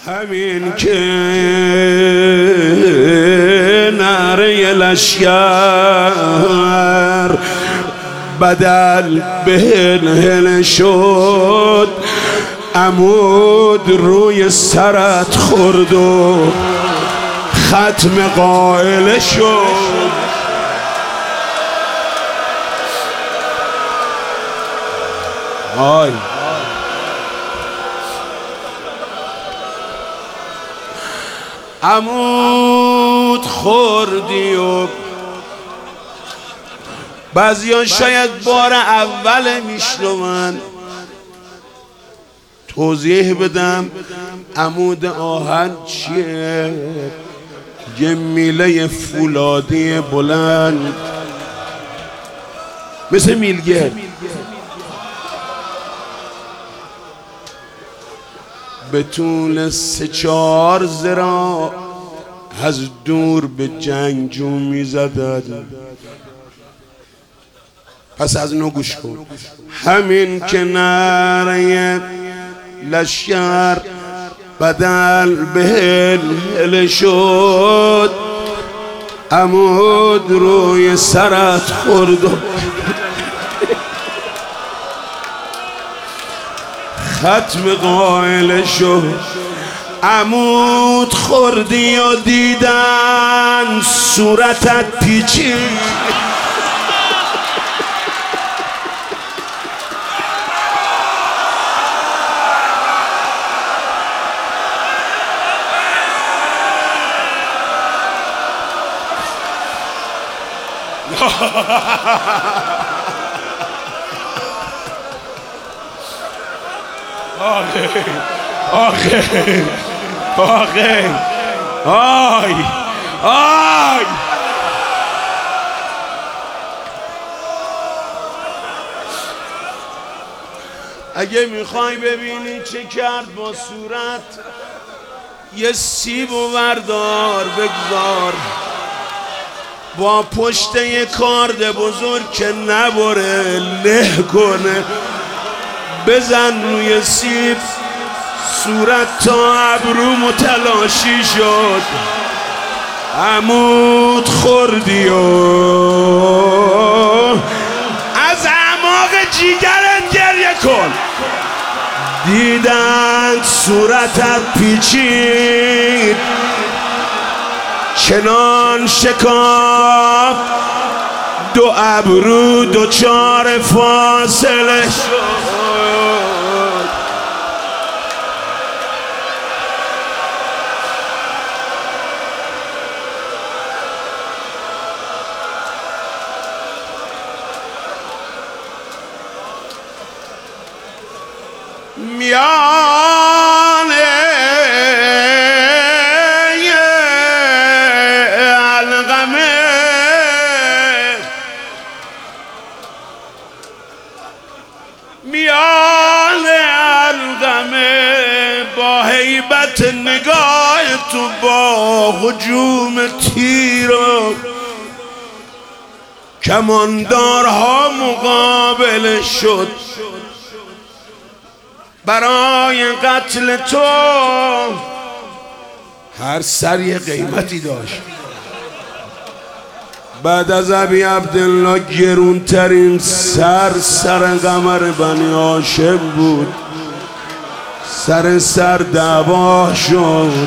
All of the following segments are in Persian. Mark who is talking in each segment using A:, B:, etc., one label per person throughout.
A: همین که نعره لشکر بدل به هل شد، عمود روی سرت خورد و ختم قائل شد. آی عمود خوردی و بعضیان شاید بار اول میشنون. توضیح بدم عمود آهن چیه؟ یه میله فولادی بلند مثل میلگرد، به طول 3-4 ذراع از دور به جنگجو میزدند. پس از نو گوش کن. همین که نعره لشکر بدل به هل شد، عمود روی سرت خورد و ختم قائل شد. عمود خوردی و دیدن صورتت پیچید، آی اگه میخوای ببینی چه کرد با صورت، یه سیب و بردار بگذار با پشت یه کارد بزرگ که نبره له کنه، بزن روی سیب، صورت تا ابرو متلاشی شد. عمود خوردی و از اعماق جیگرت گریه کن. دیدن صورتت پیچید، چنان شکاف دو ابرو دوچار فاصله شد. میان القمه با هیبت نگاه تو، با هجوم تیر و کماندارها مقابل شد. برای قتل تو هر سر یه قیمتی داشت. بعد از ابی عبدالله گرونترین سر قمر بنی هاشم بود. سر دعوا شد.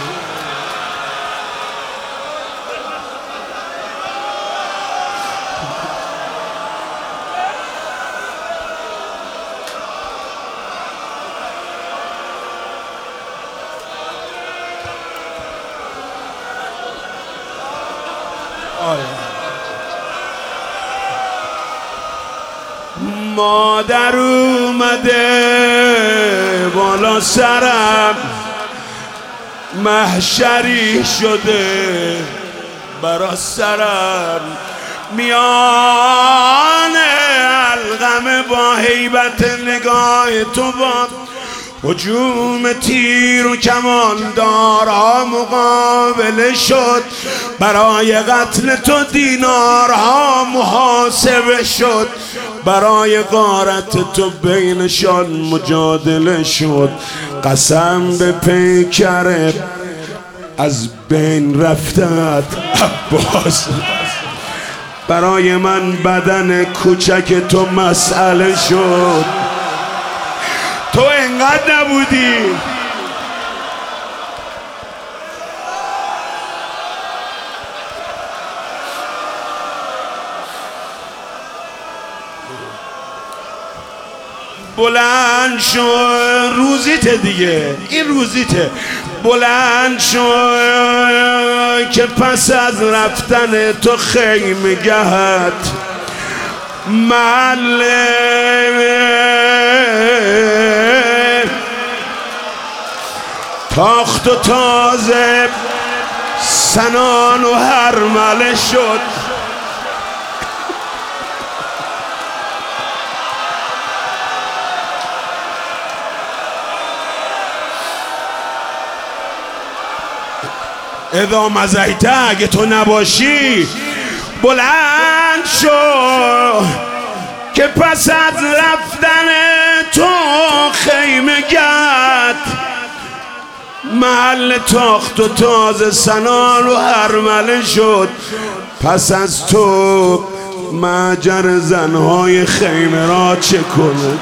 A: مادر اومده بالا سرم، محشری شده برا سرم. میان القمه با هیبت نگاه تو، با هجوم تیر و کماندارها مقابله شد، برای قتل تو دینارها محاسبه شد، برای غارت تو بینشان مجادله شد. قسم به پیکر از بین رفتت عباس، برای من بدن کوچک تو مسئله شد. تو انقدر نبودی بلند شو، روزیته دیگه، این روزیته. بلند شو که پس از رفتن تو خیمه گهت محل تاخت و تازه سنان و هرمله شد. اذا مزیته، اگه تو نباشی بلند شو که پس از رفتن تو خیمه گرد محل تاخت و تازه سنان و هرمله شد. پس از تو مهجر زنهای خیمه را چه کنه؟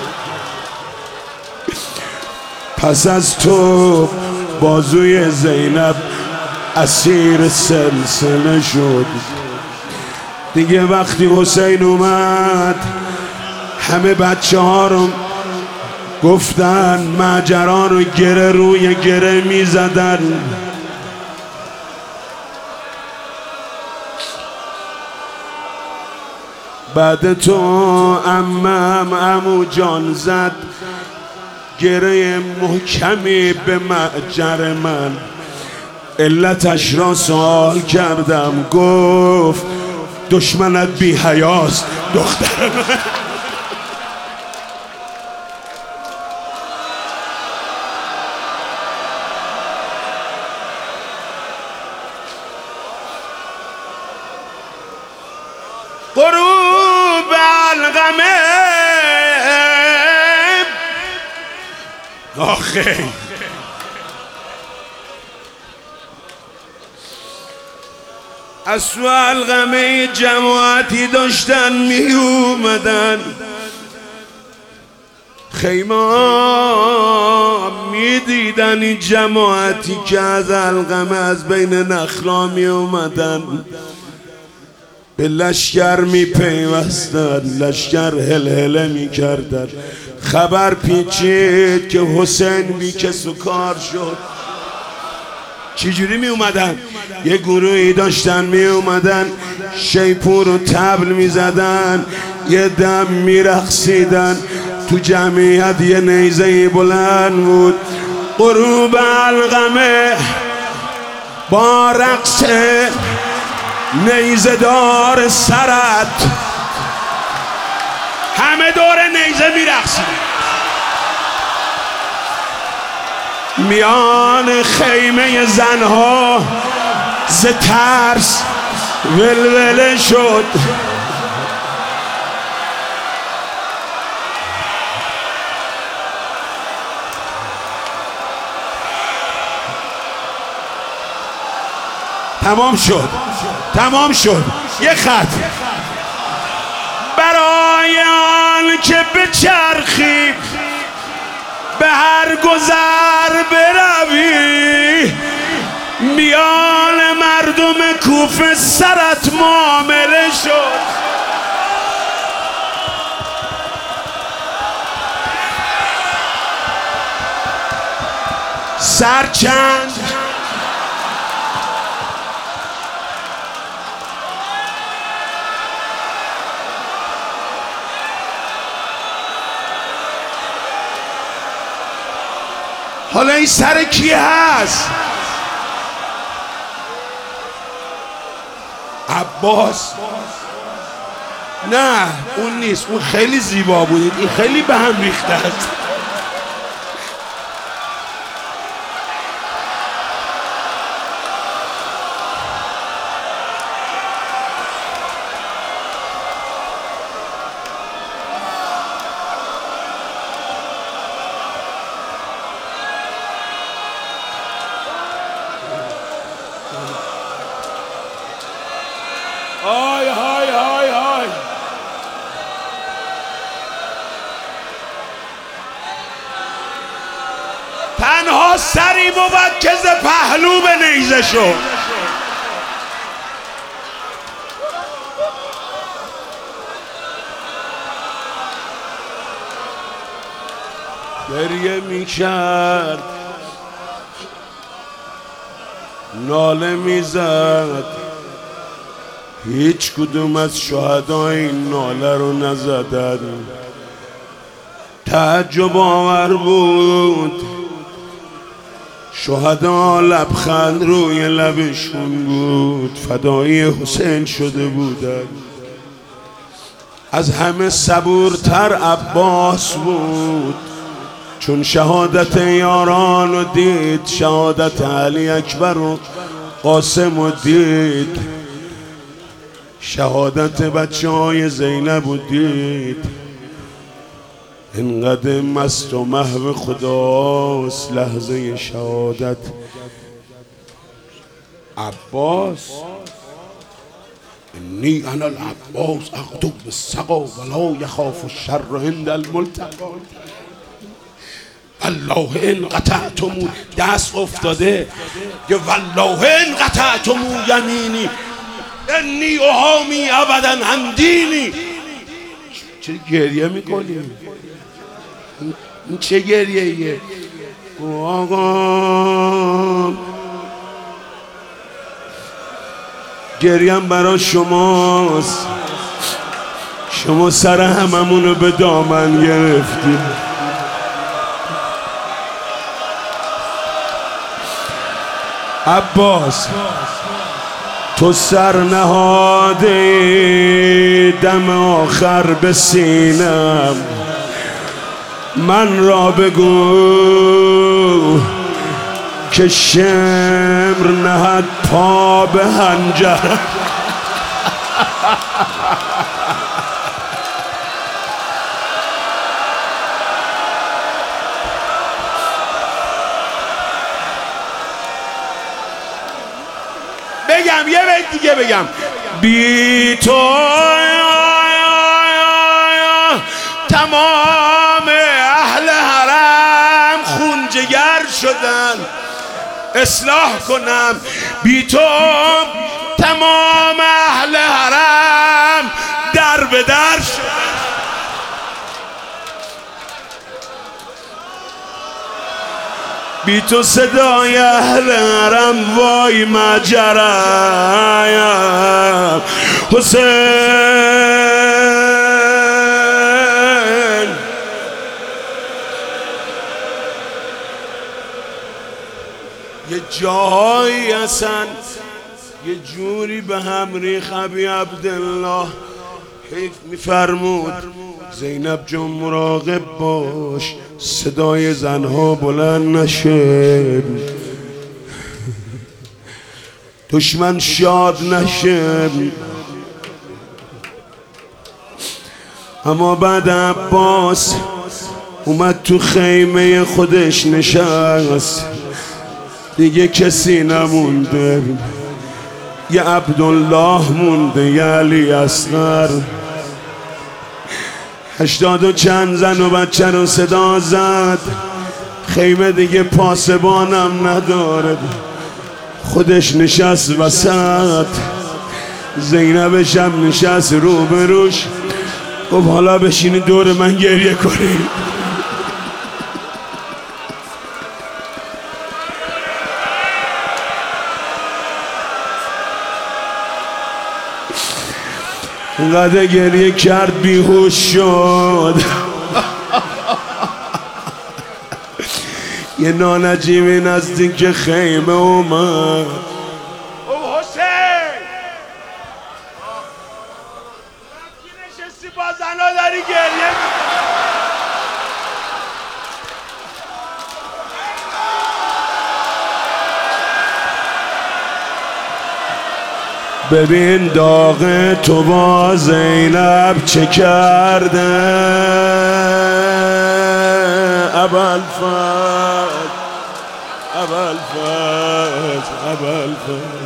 A: پس از تو بازوی زینب اسیر سلسله شد. دیگه وقتی حسین اومد همه بچه ها رو گفتن، مهجران رو گره روی گره می زدن. بعد تو عمم عمو جان زد گره محکمی به مهجر من. علتش را سوال کردم، گفت دشمنت بی حیاست دختر من. غروب علقمه آخه از تو علقمه جماعتی داشتن می اومدن، خیمه می دیدن این جماعتی که از علقمه از بین نخلا می اومدن، به لشکر می پیوستن، لشکر هلهله می کردن. خبر پیچید که حسین بی کس و کار شد. چجوری می اومدن؟ یه گروهی داشتن می اومدن شیپور و طبل می زدن، یه دم می رقصیدن. تو جمعیت یه نیزه بلند بود. غروب علقمه با رقص نیزه دار سرت همه دور نیزه می رقصیدن. میان خیمه زنها ز ترس ولوله شد. تمام شد. یه خط برای آن که بچرخی به هر گذر بروی، میان مردم کوفه سرت معامله شد. سرچند حالا این سر کی هست؟ عباس؟ نه اون نیست، اون خیلی زیبا بود، این خیلی به هم ریخته است. عباس سری بود که ز پهلو به نیزه شد. گریه میکرد، ناله میزد، هیچ کدوم از شهدا این ناله رو نزدن. تعجب آور بود، شهدا لبخند روی لبشون بود، فدایی حسین شده بودن. از همه صبورتر عباس بود، چون شهادت یاران رو دید، شهادت علی اکبر و قاسم رو دید، شهادت بچه های زینب رو دید. اینقدر مست و محو خداست لحظه شهادت. عباس انی انا العباس اغدو بالسقا ولا یخاف الشر عند الملتقا. والله ان قطعتم، دست افتاده که والله ان قطعتم یمینی انی احامی ابدا هم دینی. چرا گریه میکنی؟ این چه گریه ایه؟ آقا گریم برای شماست، شما سر هممونو به دامن گرفتی. عباس تو سر نهاده دم آخر به سینم، من را بگو که شمر نهد پا به هنجرم. بگم یه بیت دیگه بگم. بی تو تمام اهل حرم خون جگر شدن، اصلاح کنم. بی تو تمام اهل حرم در به در شدن. بی تو صدای اهل حرم وای مجرم. حسین یه جایی اصلا یه جوری به هم ریخ ابی عبدالله حیف میفرمود زینب جان مراقب باش صدای زنها بلند نشه، دشمن شاد نشه. اما بعد عباس اومد تو خیمه خودش نشست، دیگه کسی نمونده، یه عبدالله مونده، یه علی اصغر. 80 و چند زن و بچه رو صدا زد، خیمه دیگه پاسبانم نداره، خودش نشست وسط، زینبش هم نشست روبروش. گفت حالا بشینی دور من گریه کنی. اینقدر گریه کرد بیهوش شد. یه نانجیمی نزدیک خیمه اومد. او حسین کی نشستی با زنا داری گریه؟ ببین داغ تو با زینب چه کرده ابوالفضل، ابوالفضل، ابوالفضل.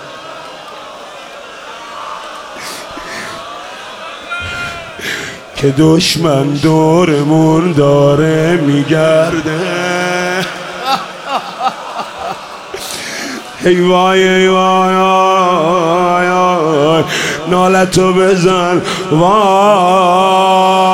A: که دشمن دورمون داره میگرده. ای وای ای وای نالتو بزن وای